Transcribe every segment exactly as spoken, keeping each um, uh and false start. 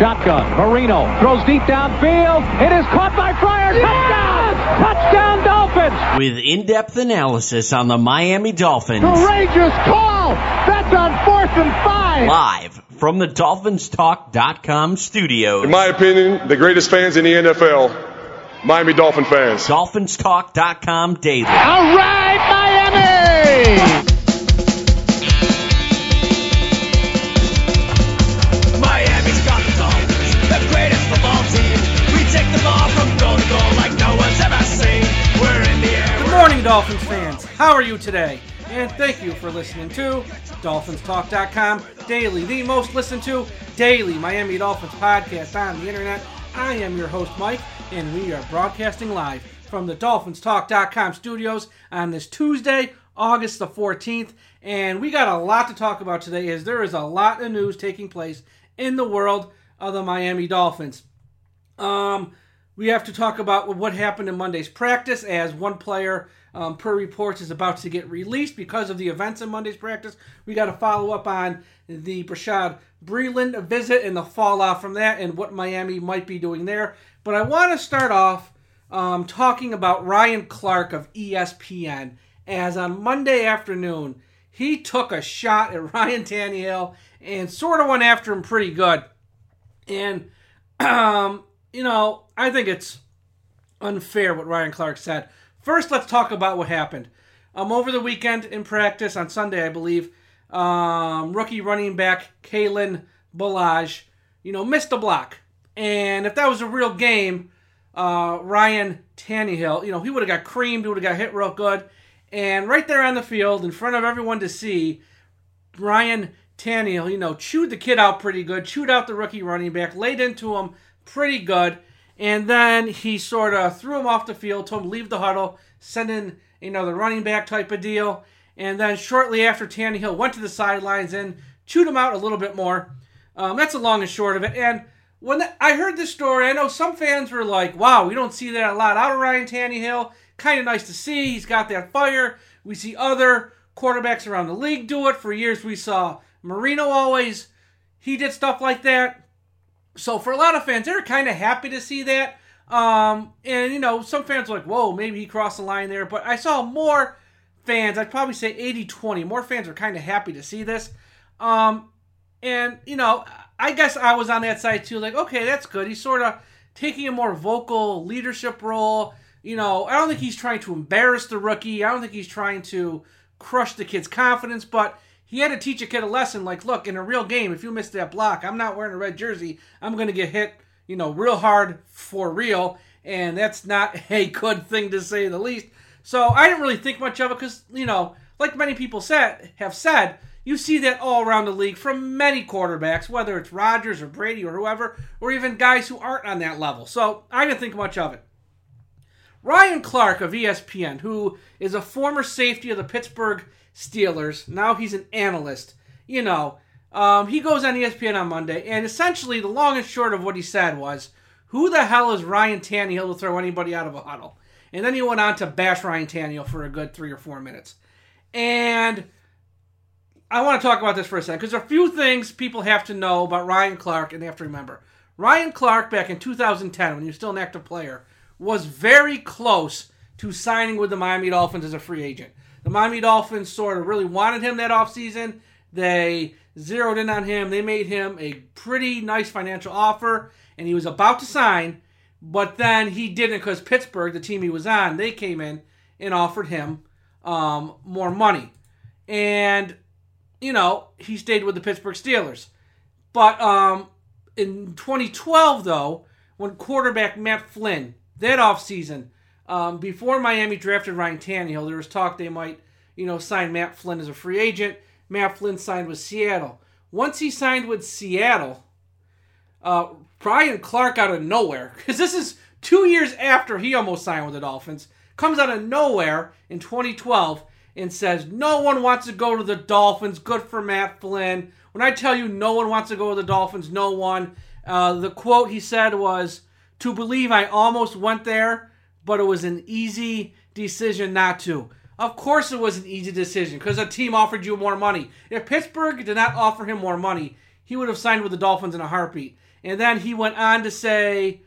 Shotgun. Marino throws deep downfield. It is caught by Fryer. Touchdown! Touchdown Dolphins! With in-depth analysis on the Miami Dolphins. Courageous call! That's on fourth and five! Live from the Dolphins Talk dot com studios. In my opinion, the greatest fans in the N F L, Miami Dolphin fans. Dolphins Talk dot com daily. All right, Miami! Miami's got the Dolphins, the greatest football team. We take the ball from goal to goal like no one's ever seen. We're in the air. Good morning, Dolphins fans. How are you today? And thank you for listening to Dolphins Talk dot com Daily, the most listened to daily Miami Dolphins podcast on the internet. I am your host, Mike, and we are broadcasting live from the Dolphins Talk dot com studios on this Tuesday, August the fourteenth. And we got a lot to talk about today, as there is a lot of news taking place in the world of the Miami Dolphins. Um, we have to talk about what happened in Monday's practice, as one player, um, per reports, is about to get released because of the events in Monday's practice. We got to follow up on the Bashaud Breeland visit and the fallout from that and what Miami might be doing there. But I want to start off um, talking about Ryan Clark of E S P N, as on Monday afternoon, he took a shot at Ryan Tannehill and sort of went after him pretty good. And, um, you know, I think it's unfair what Ryan Clark said. First, let's talk about what happened. Um, over the weekend in practice, on Sunday, I believe, um, rookie running back Kalen Ballage, you know, missed a block. And if that was a real game, uh, Ryan Tannehill, you know, he would have got creamed, he would have got hit real good. And right there on the field, in front of everyone to see, Ryan Tannehill, you know, chewed the kid out pretty good, chewed out the rookie running back, laid into him pretty good, and then he sort of threw him off the field, told him to leave the huddle, send in another running back type of deal, and then shortly after, Tannehill went to the sidelines and chewed him out a little bit more. Um, that's the long and short of it. And when the, I heard this story, I know some fans were like, wow, we don't see that a lot out of Ryan Tannehill. Kind of nice to see. He's got that fire. We see other quarterbacks around the league do it. For years, we saw Marino always. He did stuff like that. So for a lot of fans, they're kind of happy to see that. Um, and, you know, some fans are like, whoa, maybe he crossed the line there. But I saw more fans, I'd probably say eighty twenty. More fans are kind of happy to see this. Um, and, you know, I guess I was on that side too. Like, okay, that's good. He's sort of taking a more vocal leadership role. You know, I don't think he's trying to embarrass the rookie. I don't think he's trying to crush the kid's confidence, but he had to teach a kid a lesson. Like, look, in a real game, if you miss that block, I'm not wearing a red jersey. I'm going to get hit, you know, real hard for real, and that's not a good thing to say the least. So I didn't really think much of it because, you know, like many people said have said, you see that all around the league from many quarterbacks, whether it's Rodgers or Brady or whoever, or even guys who aren't on that level. So I didn't think much of it. Ryan Clark of E S P N, who is a former safety of the Pittsburgh Steelers, now he's an analyst, you know, um, he goes on E S P N on Monday, and essentially the long and short of what he said was, who the hell is Ryan Tannehill to throw anybody out of a huddle? And then he went on to bash Ryan Tannehill for a good three or four minutes. And I want to talk about this for a second, because there are a few things people have to know about Ryan Clark, and they have to remember. Ryan Clark, back in two thousand ten, when he was still an active player, was very close to signing with the Miami Dolphins as a free agent. The Miami Dolphins sort of really wanted him that offseason. They zeroed in on him. They made him a pretty nice financial offer, and he was about to sign, but then he didn't because Pittsburgh, the team he was on, they came in and offered him um, more money. And, you know, he stayed with the Pittsburgh Steelers. But um, in twenty twelve, though, when quarterback Matt Flynn, that offseason, um, before Miami drafted Ryan Tannehill, there was talk they might, you know, sign Matt Flynn as a free agent. Matt Flynn signed with Seattle. Once he signed with Seattle, uh, Ryan Clark out of nowhere, because this is two years after he almost signed with the Dolphins, comes out of nowhere in twenty twelve and says, no one wants to go to the Dolphins, good for Matt Flynn. When I tell you no one wants to go to the Dolphins, no one. Uh, the quote he said was, to believe I almost went there, but it was an easy decision not to. Of course it was an easy decision, because a team offered you more money. If Pittsburgh did not offer him more money, he would have signed with the Dolphins in a heartbeat. And then he went on to say,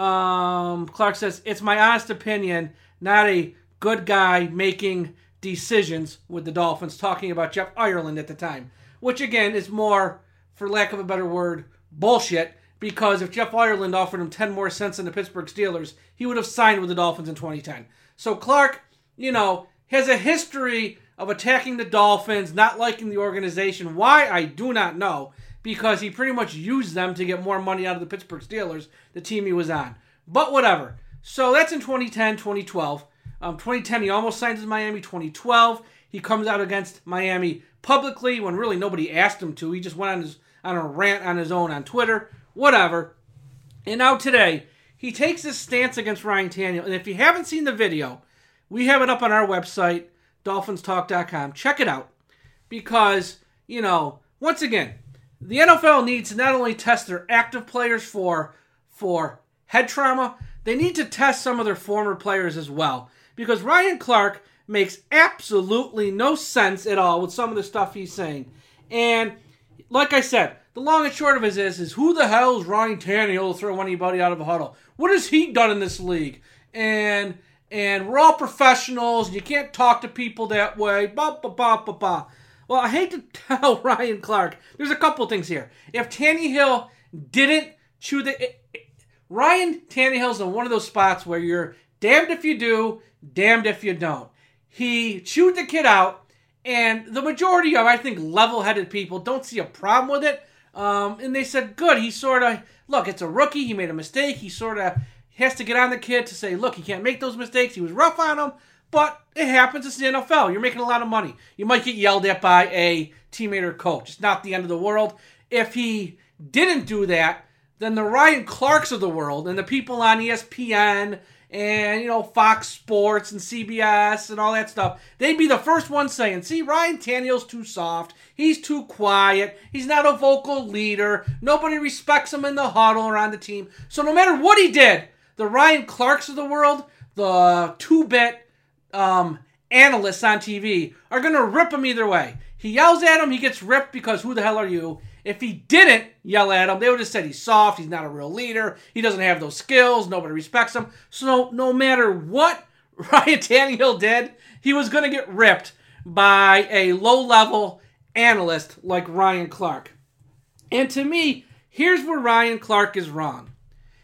um, Clark says, it's my honest opinion, not a good guy making decisions with the Dolphins, talking about Jeff Ireland at the time. Which, again, is more, for lack of a better word, bullshit. Because if Jeff Ireland offered him ten more cents than the Pittsburgh Steelers, he would have signed with the Dolphins in twenty ten. So Clark, you know, has a history of attacking the Dolphins, not liking the organization. Why, I do not know. Because he pretty much used them to get more money out of the Pittsburgh Steelers, the team he was on. But whatever. So that's in twenty ten, twenty twelve. Um, twenty ten, he almost signed with Miami. twenty twelve, he comes out against Miami publicly when really nobody asked him to. He just went on his on a rant on his own on Twitter. Whatever. And now today, he takes this stance against Ryan Tannehill. And if you haven't seen the video, we have it up on our website, dolphins talk dot com. Check it out. Because, you know, once again, the N F L needs to not only test their active players for, for head trauma, they need to test some of their former players as well. Because Ryan Clark makes absolutely no sense at all with some of the stuff he's saying. And like I said, the long and short of it is, is who the hell is Ryan Tannehill to throw anybody out of a huddle? What has he done in this league? And and we're all professionals, and you can't talk to people that way. Bah, bah, bah, bah, bah. Well, I hate to tell Ryan Clark, there's a couple things here. If Tannehill didn't chew the... It, it, Ryan Tannehill's in one of those spots where you're damned if you do, damned if you don't. He chewed the kid out, and the majority of, I think, level-headed people don't see a problem with it. Um, and they said, good, he sort of, look, it's a rookie, he made a mistake, he sort of has to get on the kid to say, look, he can't make those mistakes, he was rough on him, but it happens, it's the N F L, you're making a lot of money. You might get yelled at by a teammate or coach, it's not the end of the world. If he didn't do that, then the Ryan Clarks of the world, and the people on E S P N, and, you know, Fox Sports and C B S and all that stuff, they'd be the first ones saying, see, Ryan Tannehill's too soft. He's too quiet. He's not a vocal leader. Nobody respects him in the huddle or on the team. So no matter what he did, the Ryan Clarks of the world, the two-bit um, analysts on T V, are going to rip him either way. He yells at him, he gets ripped because who the hell are you? If he didn't yell at him, they would have said he's soft, he's not a real leader, he doesn't have those skills, nobody respects him. So no matter what Ryan Tannehill did, he was going to get ripped by a low-level analyst like Ryan Clark. And to me, here's where Ryan Clark is wrong.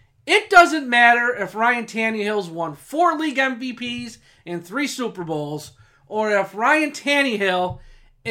It doesn't matter if Ryan Tannehill's won four league M V Ps and three Super Bowls, or if Ryan Tannehill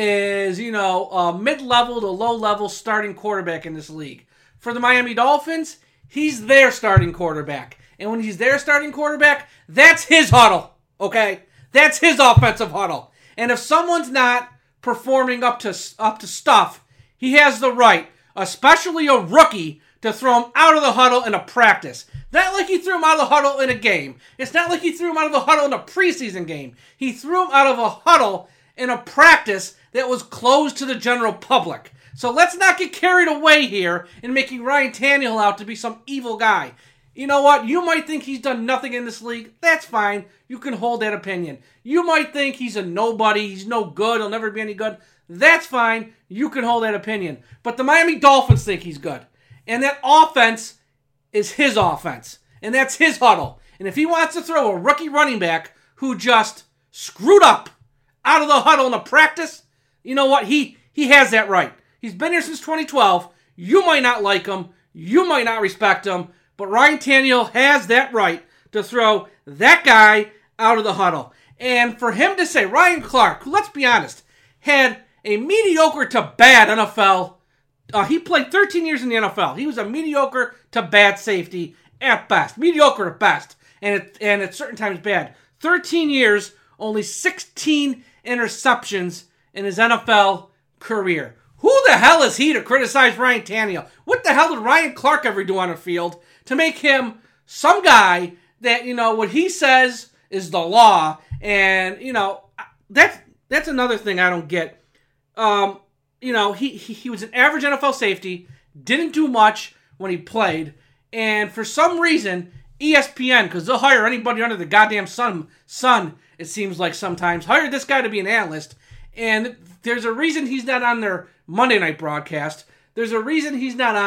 is, you know, a mid-level to low-level starting quarterback in this league. For the Miami Dolphins, he's their starting quarterback. And when he's their starting quarterback, that's his huddle, okay? That's his offensive huddle. And if someone's not performing up to up to stuff, he has the right, especially a rookie, to throw him out of the huddle in a practice. Not like he threw him out of the huddle in a game. It's not like he threw him out of the huddle in a preseason game. He threw him out of a huddle in a practice that was closed to the general public. So let's not get carried away here in making Ryan Tannehill out to be some evil guy. You know what? You might think he's done nothing in this league. That's fine. You can hold that opinion. You might think he's a nobody. He's no good. He'll never be any good. That's fine. You can hold that opinion. But the Miami Dolphins think he's good. And that offense is his offense. And that's his huddle. And if he wants to throw a rookie running back who just screwed up out of the huddle in a practice, you know what? He he has that right. He's been here since twenty twelve. You might not like him. You might not respect him. But Ryan Tannehill has that right to throw that guy out of the huddle. And for him to say, Ryan Clark, who, let's be honest, had a mediocre to bad N F L. Uh, he played thirteen years in the N F L. He was a mediocre to bad safety at best. Mediocre at best. And, it, and at certain times bad. thirteen years, only sixteen interceptions in his N F L career. Who the hell is he to criticize Ryan Tannehill? What the hell did Ryan Clark ever do on the field to make him some guy that, you know, what he says is the law? And, you know, that's that's another thing I don't get. Um, you know, he, he, he was an average N F L safety, didn't do much when he played, and for some reason, E S P N, because they'll hire anybody under the goddamn sun, sun, it seems like sometimes, hired this guy to be an analyst, and there's a reason he's not on their Monday night broadcast. There's a reason he's not on their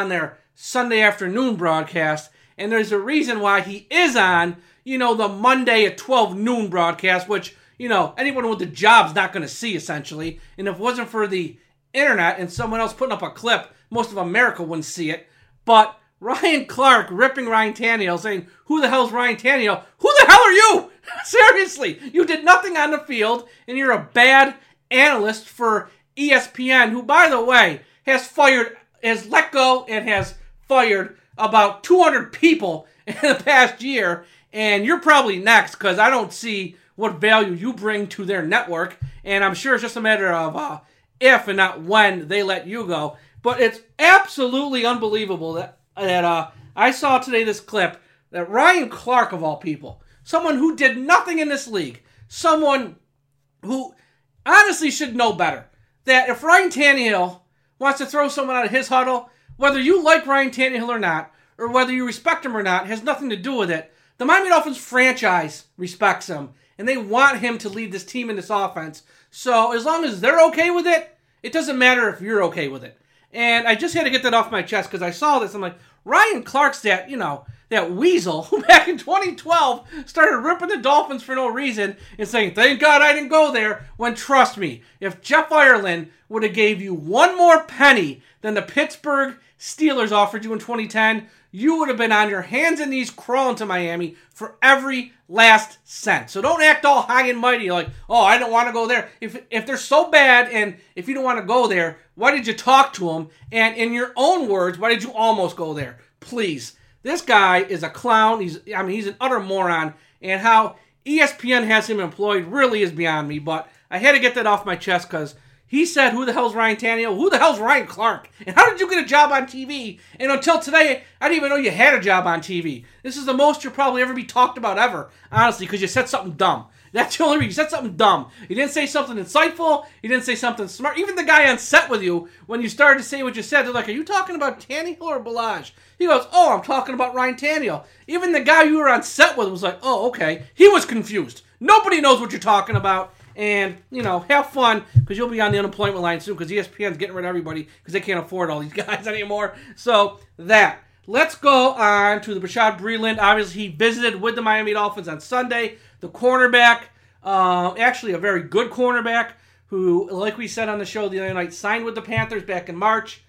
Sunday afternoon broadcast, and there's a reason why he is on, you know, the Monday at twelve noon broadcast, which, you know, anyone with a job's not going to see, essentially. And if it wasn't for the internet and someone else putting up a clip, most of America wouldn't see it. But Ryan Clark ripping Ryan Tannehill, saying, who the hell's Ryan Tannehill? Who the hell are you? Seriously, you did nothing on the field, and you're a bad analyst for E S P N, who, by the way, has fired, has let go and has fired about two hundred people in the past year, and you're probably next, because I don't see what value you bring to their network, and I'm sure it's just a matter of uh, if and not when they let you go. But it's absolutely unbelievable that, that uh, I saw today this clip that Ryan Clark, of all people, someone who did nothing in this league, someone who honestly should know better, that if Ryan Tannehill wants to throw someone out of his huddle, whether you like Ryan Tannehill or not, or whether you respect him or not, has nothing to do with it. The Miami Dolphins franchise respects him, and they want him to lead this team in this offense. So as long as they're okay with it, it doesn't matter if you're okay with it. And I just had to get that off my chest because I saw this. I'm like, Ryan Clark's that, you know, that weasel who back in twenty twelve started ripping the Dolphins for no reason and saying, thank God I didn't go there, when, trust me, if Jeff Ireland would have gave you one more penny than the Pittsburgh Steelers offered you in twenty ten, you would have been on your hands and knees crawling to Miami for every last cent. So don't act all high and mighty like, oh, I don't want to go there. If if they're so bad and if you don't want to go there, why did you talk to them? And in your own words, why did you almost go there? Please. This guy is a clown. He's I mean, he's an utter moron. And how E S P N has him employed really is beyond me. But I had to get that off my chest because he said, who the hell's Ryan Tannehill? Who the hell's Ryan Clark? And how did you get a job on T V? And until today, I didn't even know you had a job on T V. This is the most you'll probably ever be talked about ever, honestly, because you said something dumb. That's the only reason. You said something dumb. You didn't say something insightful. You didn't say something smart. Even the guy on set with you, when you started to say what you said, they're like, are you talking about Tannehill or Ballage? He goes, oh, I'm talking about Ryan Tannehill. Even the guy you were on set with was like, oh, okay. He was confused. Nobody knows what you're talking about. And, you know, have fun, because you'll be on the unemployment line soon, because E S P N's getting rid of everybody, because they can't afford all these guys anymore. So, that. Let's go on to the Bashaud Breeland. Obviously, he visited with the Miami Dolphins on Sunday. The cornerback, uh, actually a very good cornerback, who, like we said on the show the other night, signed with the Panthers back in March,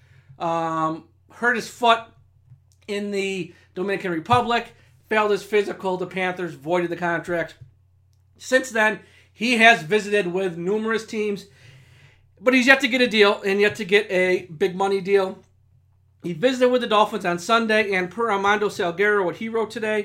um, hurt his foot in the Dominican Republic, failed his physical. The Panthers voided the contract. Since then, he has visited with numerous teams, but he's yet to get a deal and yet to get a big money deal. He visited with the Dolphins on Sunday, and per Armando Salguero, what he wrote today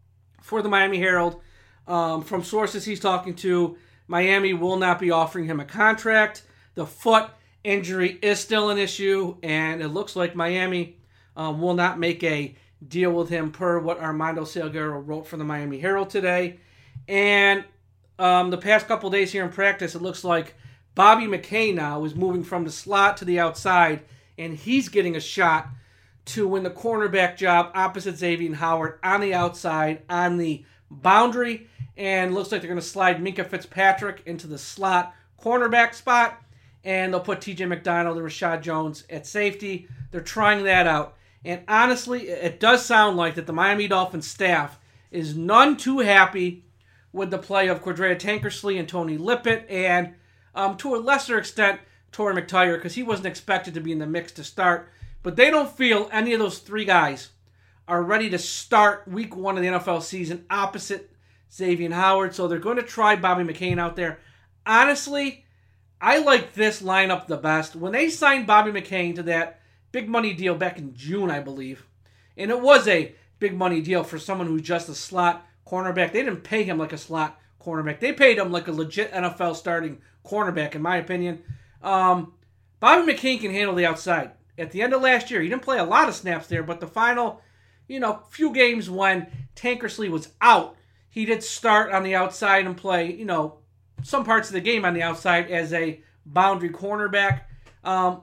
for the Miami Herald, um, from sources he's talking to, Miami will not be offering him a contract. The foot injury is still an issue, and it looks like Miami um, will not make a deal with him, per what Armando Salguero wrote for the Miami Herald today. And Um, the past couple days here in practice, it looks like Bobby McKay now is moving from the slot to the outside, and he's getting a shot to win the cornerback job opposite Xavier Howard on the outside, on the boundary, and looks like they're going to slide Minkah Fitzpatrick into the slot cornerback spot, and they'll put T J McDonald and Rashad Jones at safety. They're trying that out, and honestly, it does sound like that the Miami Dolphins staff is none too happy with the play of Cordrea Tankersley and Tony Lippett, and um, to a lesser extent, Torrey McTyer, because he wasn't expected to be in the mix to start. But they don't feel any of those three guys are ready to start week one of the N F L season opposite Xavier Howard, so they're going to try Bobby McCain out there. Honestly, I like this lineup the best. When they signed Bobby McCain to that big money deal back in June, I believe, and it was a big money deal for someone who's just a slot cornerback. They didn't pay him like a slot cornerback. They paid him like a legit N F L starting cornerback, in my opinion. Um, Bobby McCain can handle the outside. At the end of last year, he didn't play a lot of snaps there, but the final, you know, few games when Tankersley was out, he did start on the outside and play, you know, some parts of the game on the outside as a boundary cornerback. Um,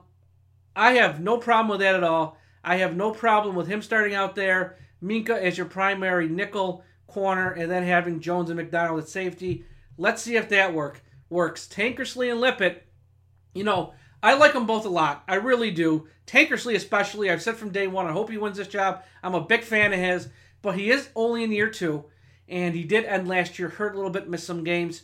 I have no problem with that at all. I have no problem with him starting out there, Minkah as your primary nickel corner, and then having Jones and McDonald at safety. Let's see if that work works. Tankersley and Lippett, you know, I like them both a lot. I really do. Tankersley especially, I've said from day one, I hope he wins this job. I'm a big fan of his, but he is only in year two, and he did end last year, hurt a little bit, missed some games.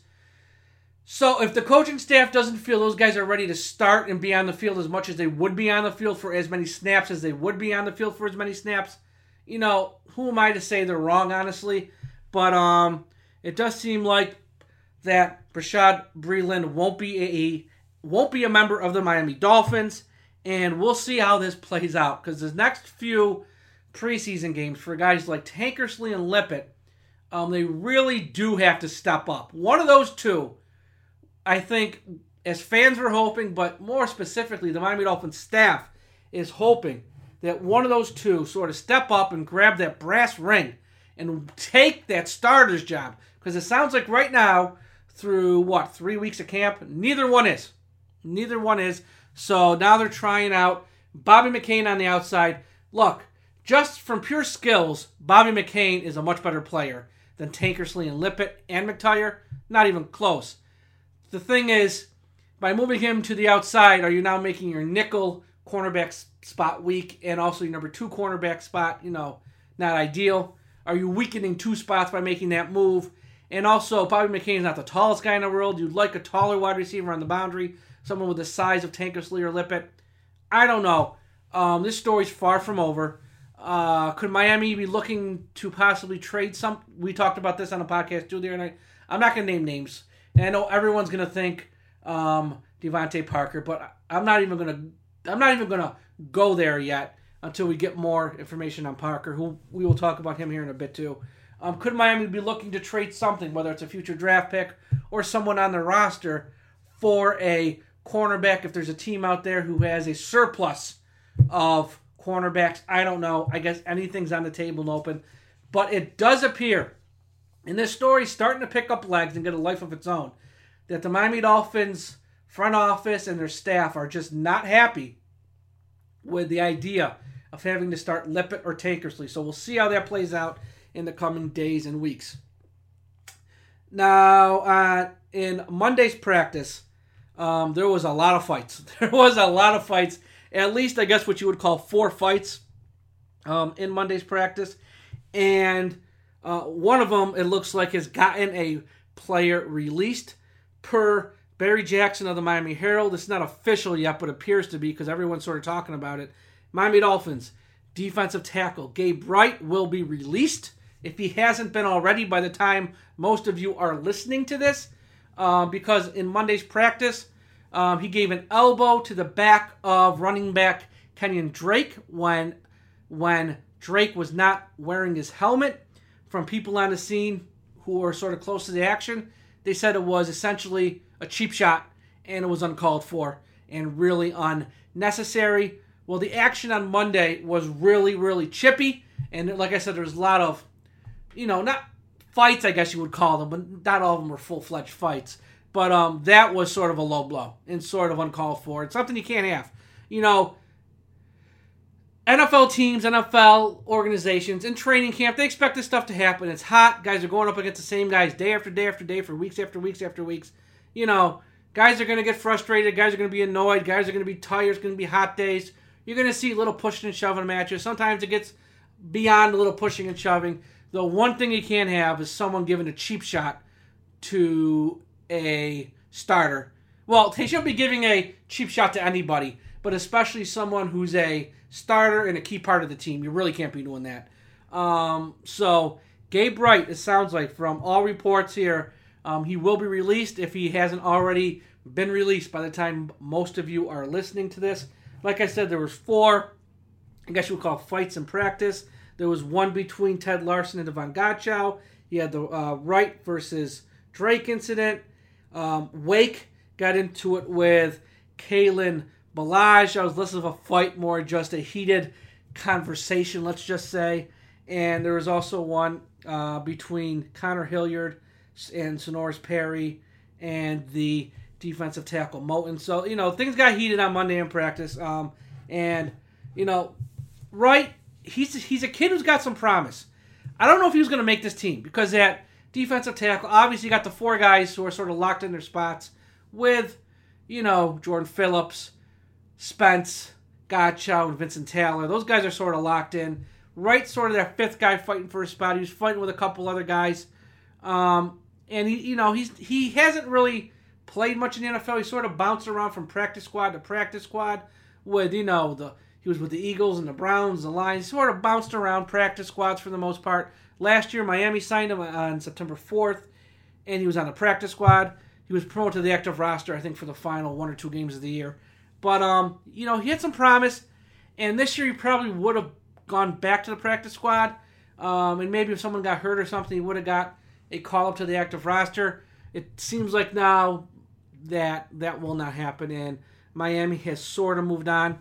So if the coaching staff doesn't feel those guys are ready to start and be on the field as much as they would be on the field for as many snaps as they would be on the field for as many snaps, you know, who am I to say they're wrong, honestly? But um, it does seem like that Bashaud Breeland won't be a won't be a member of the Miami Dolphins, and we'll see how this plays out, because the next few preseason games for guys like Tankersley and Lippett, um, they really do have to step up. One of those two, I think, as fans are hoping, but more specifically, the Miami Dolphins staff is hoping that one of those two sort of step up and grab that brass ring and take that starter's job. Because it sounds like right now, through, what, three weeks of camp, neither one is. Neither one is. So now they're trying out Bobby McCain on the outside. Look, just from pure skills, Bobby McCain is a much better player than Tankersley and Lippett and McTyer. Not even close. The thing is, by moving him to the outside, are you now making your nickel cornerback spot weak and also your number two cornerback spot, you know, not ideal? Are you weakening two spots by making that move? And also, Bobby McCain is not the tallest guy in the world. You'd like a taller wide receiver on the boundary, someone with the size of Tankersley or Lippett. I don't know. Um, this story's far from over. Uh, could Miami be looking to possibly trade some? We talked about this on a podcast too the other night. I'm not going to name names. And I know everyone's going to think um, Devontae Parker, but I'm not even going to I'm not even going to go there yet until we get more information on Parker, who we will talk about him here in a bit too. Um, could Miami be looking to trade something, whether it's a future draft pick or someone on their roster, for a cornerback if there's a team out there who has a surplus of cornerbacks? I don't know. I guess anything's on the table and open. But it does appear, and this story's starting to pick up legs and get a life of its own, that the Miami Dolphins front office and their staff are just not happy with the idea of having to start Lippett or Tankersley. So we'll see how that plays out in the coming days and weeks. Now, uh, in Monday's practice, um, there was a lot of fights. There was a lot of fights. At least, I guess, what you would call four fights um, in Monday's practice. And uh, one of them, it looks like, has gotten a player released per Barry Jackson of the Miami Herald. It's not official yet, but appears to be because everyone's sort of talking about it. Miami Dolphins defensive tackle Gabe Wright will be released, if he hasn't been already by the time most of you are listening to this, uh, because in Monday's practice, um, he gave an elbow to the back of running back Kenyon Drake when, when Drake was not wearing his helmet. From people on the scene who were sort of close to the action, they said it was essentially a cheap shot and it was uncalled for and really unnecessary. Well, the action on Monday was really, really chippy. And like I said, there's a lot of, you know, not fights, I guess you would call them, but not all of them were full-fledged fights. But um, that was sort of a low blow and sort of uncalled for. It's something you can't have. You know, N F L teams, N F L organizations, in training camp, they expect this stuff to happen. It's hot. Guys are going up against the same guys day after day after day for weeks after weeks after weeks. You know, guys are going to get frustrated. Guys are going to be annoyed. Guys are going to be tired. It's going to be hot days. You're going to see little pushing and shoving matches. Sometimes it gets beyond a little pushing and shoving. The one thing you can't have is someone giving a cheap shot to a starter. Well, they shouldn't be giving a cheap shot to anybody, but especially someone who's a starter and a key part of the team. You really can't be doing that. Um, so, Gabe Wright, it sounds like, from all reports here, um, he will be released if he hasn't already been released by the time most of you are listening to this. Like I said, there was four, I guess you would call fights in practice. There was one between Ted Larson and Devon Gottschall. You had the uh, Wright versus Drake incident. Um, Wake got into it with Kalen Ballage. That was less of a fight, more just a heated conversation, let's just say. And there was also one uh, between Connor Hilliard and Sonoris Perry and the defensive tackle Moton. So, you know, things got heated on Monday in practice. Um, and, you know, Wright, he's, he's a kid who's got some promise. I don't know if he was going to make this team because that defensive tackle, obviously you got the four guys who are sort of locked in their spots with, you know, Jordan Phillips, Spence, Gottschall, and Vincent Taylor. Those guys are sort of locked in. Wright, sort of that fifth guy fighting for a spot. He was fighting with a couple other guys. Um, and, he, you know, he's he hasn't really played much in the N F L. He sort of bounced around from practice squad to practice squad with, you know, the he was with the Eagles and the Browns, the Lions. He sort of bounced around practice squads for the most part. Last year, Miami signed him on September fourth, and he was on the practice squad. He was promoted to the active roster, I think, for the final one or two games of the year. But, um, you know, he had some promise, and this year he probably would have gone back to the practice squad, um, and maybe if someone got hurt or something, he would have got a call-up to the active roster. It seems like now that that will not happen, and Miami has sort of moved on.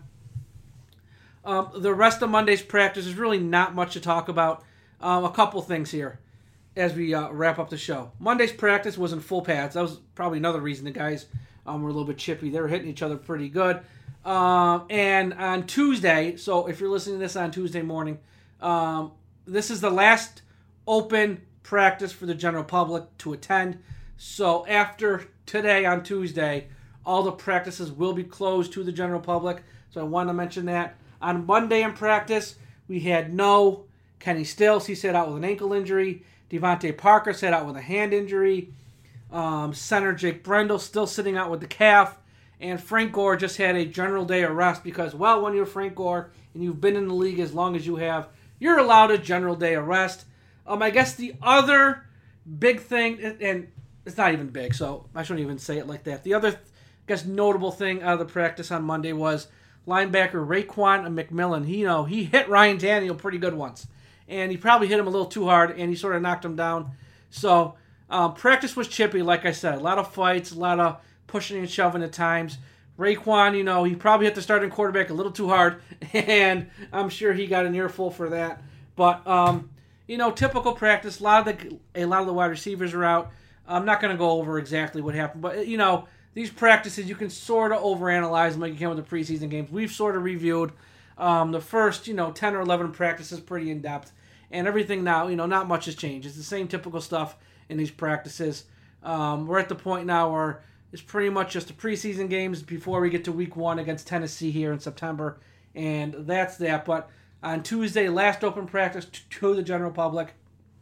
Um, the rest of Monday's practice is really not much to talk about. Um, a couple things here as we uh, wrap up the show. Monday's practice was in full pads. That was probably another reason the guys um, were a little bit chippy. They were hitting each other pretty good. Um, and on Tuesday, so if you're listening to this on Tuesday morning, um, this is the last open practice for the general public to attend. So after today on Tuesday, all the practices will be closed to the general public. So I wanted to mention that. On Monday in practice, we had no Kenny Stills. He sat out with an ankle injury. Devontae Parker sat out with a hand injury. Um, center Jake Brendel still sitting out with the calf. And Frank Gore just had a general day of rest because, well, when you're Frank Gore and you've been in the league as long as you have, you're allowed a general day of rest. Um, I guess the other big thing, and it's not even big, so I shouldn't even say it like that. The other, I guess, notable thing out of the practice on Monday was linebacker Raekwon McMillan. He, you know, he hit Ryan Tannehill pretty good once, and he probably hit him a little too hard, and he sort of knocked him down. So um, practice was chippy, like I said. A lot of fights, a lot of pushing and shoving at times. Raekwon, you know, he probably hit the starting quarterback a little too hard, and I'm sure he got an earful for that. But, um, you know, typical practice. A lot of the a lot of the wide receivers are out. I'm not going to go over exactly what happened, but, you know, these practices, you can sort of overanalyze them like you can with the preseason games. We've sort of reviewed um, the first, you know, ten or eleven practices pretty in-depth, and everything now, you know, not much has changed. It's the same typical stuff in these practices. Um, we're at the point now where it's pretty much just the preseason games before we get to week one against Tennessee here in September, and that's that. But on Tuesday, last open practice to the general public,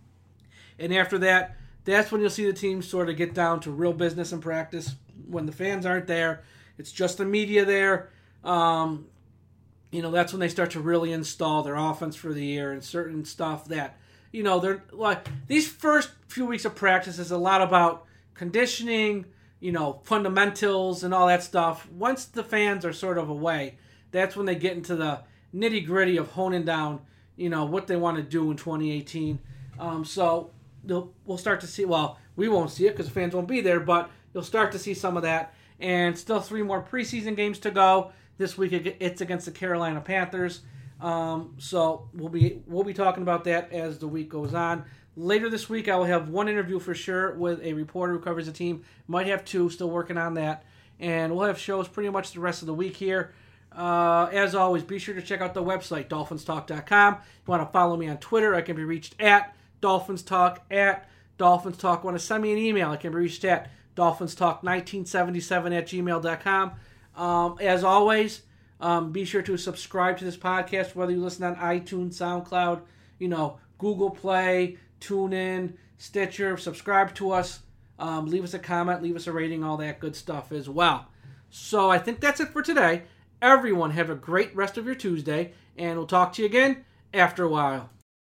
and after that, that's when you'll see the team sort of get down to real business in practice. When the fans aren't there, it's just the media there. Um, you know, that's when they start to really install their offense for the year and certain stuff that, you know, they're like these first few weeks of practice is a lot about conditioning, you know, fundamentals and all that stuff. Once the fans are sort of away, that's when they get into the nitty gritty of honing down, you know, what they want to do in twenty eighteen. Um, so we'll start to see, well, we won't see it because the fans won't be there, but you'll start to see some of that. And still three more preseason games to go. This week it's against the Carolina Panthers. Um, so we'll be we'll be talking about that as the week goes on. Later this week I will have one interview for sure with a reporter who covers the team. Might have two, still working on that. And we'll have shows pretty much the rest of the week here. Uh, as always, be sure to check out the website, dolphins talk dot com. If you want to follow me on Twitter, I can be reached at DolphinsTalk, at DolphinsTalk. Want to send me an email, I can be reached at DolphinsTalk nineteen seventy-seven at gmail dot com. Um, as always, um, be sure to subscribe to this podcast, whether you listen on iTunes, SoundCloud, you know, Google Play, TuneIn, Stitcher. Subscribe to us. Um, leave us a comment, leave us a rating, all that good stuff as well. So I think that's it for today. Everyone have a great rest of your Tuesday, and we'll talk to you again after a while.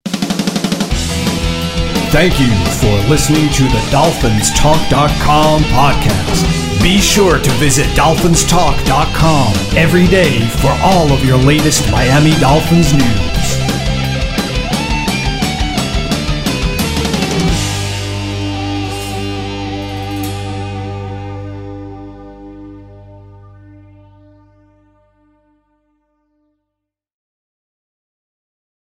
Thank you for listening to the Dolphins Talk dot com podcast. Be sure to visit Dolphins Talk dot com every day for all of your latest Miami Dolphins news.